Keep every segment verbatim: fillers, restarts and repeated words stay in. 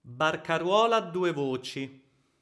Barcaruola a due voci.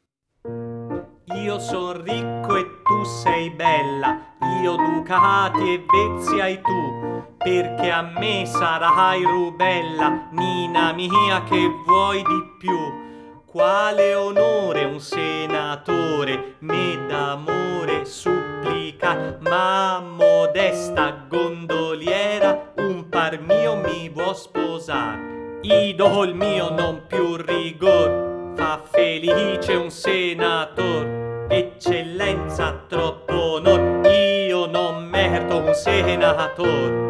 Io son ricco e tu sei bella, io ducati e vezzi hai tu, perché a me sarai rubella, Nina mia, che vuoi di più? Quale onore un senatore me d'amore supplica, ma modesta gondoliera un par mio mi vuol sposar. Idol mio non più rigor, fa felice un senator, eccellenza troppo onor, io non merito un senator.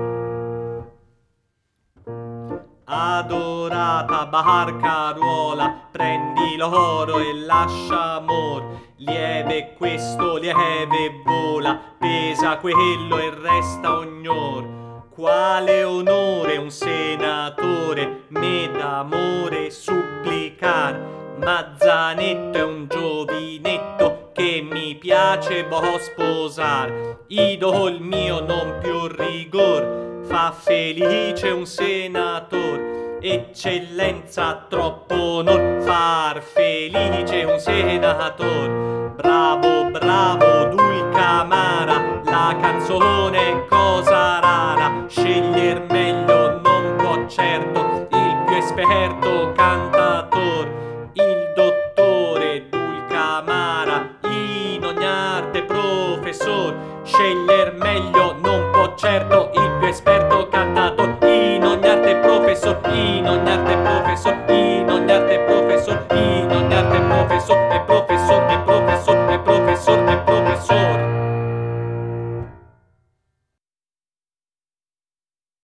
Adorata barcaruola, prendi l'oro e lascia amor, lieve questo, lieve vola, pesa quello e resta ognor. Quale onore un senatore me d'amore supplicar, Mazzanetto è un giovinetto che mi piace vo sposar. Idol mio non più rigor, fa felice un senator, eccellenza troppo onor, far felice un senator. Bravo, bravo, Dulcamara, la canzone è cosa rara, sceglier meglio non può certo il più esperto cantator, il dottore Dulcamara, in ogni arte professor, sceglier meglio non può certo il più esperto